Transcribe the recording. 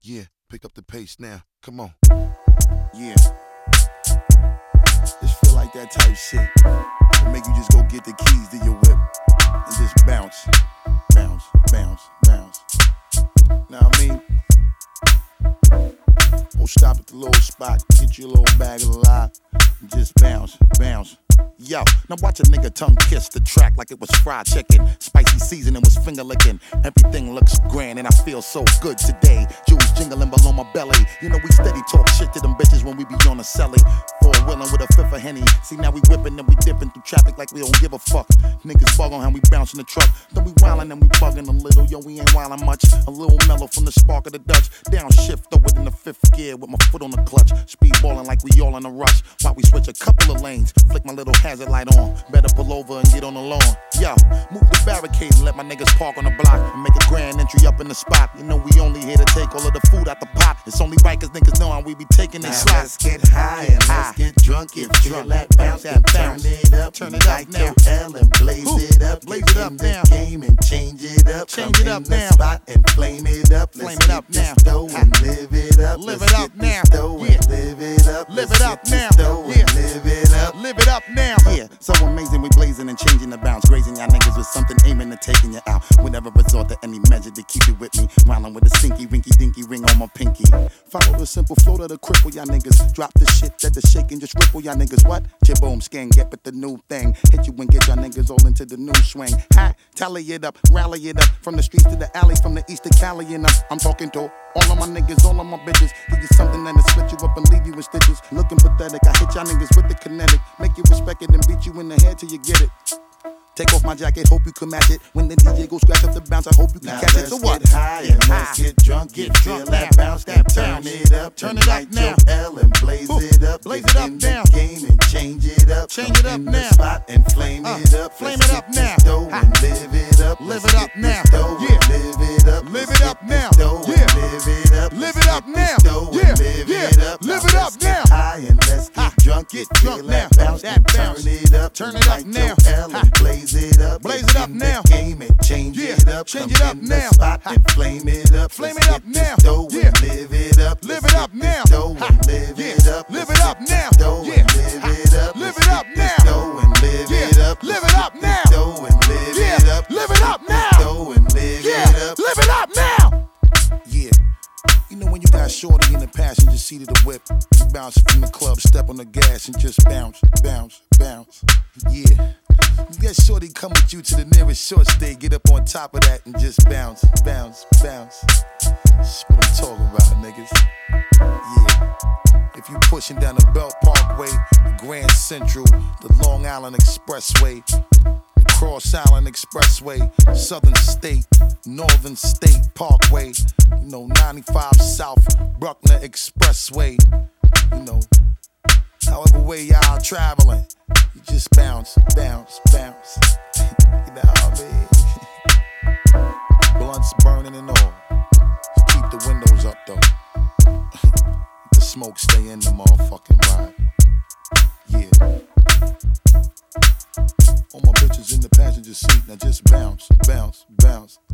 Yeah, pick up the pace now. Come on. Yeah. Just feel like that type shit. To make you just go get the keys to your whip and just bounce. Bounce, bounce, bounce. Know what I mean? Go stop at the little spot, get you a little bag of lie, and just bounce, bounce. Yo, now watch a nigga tongue kiss the track like it was fried chicken. Spicy seasoning was finger licking. Everything looks grand and I feel so good today. Jewels jingling below my belly. You know we steady talk shit to them bitches when we be on the celly. Four-wheeling with a fifth of Henny. See now we whipping and we dipping through traffic like we don't give a fuck. Niggas bug on how we bouncing the truck. Then we wildin' and we bugging a little. Yo, we ain't wildin' much. A little mellow from the spark of the Dutch. Downshift, throw it in the fifth gear with my foot on the clutch. Speedballin' like we all in a rush. While we switch a couple of lanes. Flick my little hazard light on. Better pull over and get on the lawn. Yo, move the barricade and let my niggas park on the block and make a grand entry up in the spot. You know we only here to take all of the food out the pot. It's only right cause niggas know how we be taking these slots. Let's get high and let's get drunk. If drunk, that bounce, then turn it up. Turn it up now. L and blaze it up. Blaze it up now. Game and change it up. Change it up now. Spot and flame it up. Flame it up now. And live it up. Live it up now. Yeah. Live it up. Live it up now. Yeah. Live it up. Live it up now. Yeah, so amazing, we blazing and changing the bounce. Grazing y'all niggas with something, aiming and taking you out. We never resort to any measure to keep it with me. Rollin' with a stinky, rinky, dinky ring on my pinky. Follow the simple flow that'll cripple y'all niggas. Drop the shit that the shake and just ripple y'all niggas. What? Boom, skin, get with the new thing. Hit you and get y'all niggas all into the new swing. Ha, tally it up, rally it up. From the streets to the alley, from the east to Cali and up. I'm talking to all of my niggas, all of my bitches. Give you something that'll split you up and leave you in stitches. Looking pathetic, I hit y'all niggas with the kinetic. Make you respect it and beat you in the head till you get it. Take off my jacket, hope you can match it. When the DJ goes scratch up the bounce, I hope you can now catch it. So what? Let's get high and let's get drunk. Get drunk, that bounce, that turn it up. Turn it up now. L and blaze it up. Blaze it up in now. The game and change it up. Change it up in now. The spot and flame it up. Flame it up now. And live it up. Live it up now. Yeah. Live it up. Live it up now. Yeah. Live it up. Live it up now. Yeah. Yeah. Live it up now. High and let's get drunk. Get drunk now. Bounce, That bounce. turn it up. Turn it up now. L and blaze it up. Blaze it up now. Game and change it up. Change it up in now. The spot and flame it up. Flame it up now. Yeah. Live it up. Live it up now. Live it up. Live it up now. Yeah. Live it up. Live it up now. Live it up. Live it up now. Live it up. Live it up now. Live it up. Live it up now. Yeah. You know when you got shorty in the passenger seat of the whip, you bounce from the club, step on the gas and just bounce, bounce, bounce. Yeah. You get shorty come with you to the nearest short stay, get up on top of that and just bounce, bounce, bounce. That's what I'm talking about, niggas. Yeah. If you pushing down the Belt Parkway, the Grand Central, the Long Island Expressway, the Cross Island Expressway, Southern State, Northern State Parkway, you know, 95 South, Bruckner Expressway, you know, however way y'all traveling, you just bounce, bounce, bounce. You know what I mean? Blunts burning and all. Just keep the windows up though. The smoke stay in the motherfucking ride. Yeah. All my bitches in the passenger seat, now just bounce, bounce, bounce.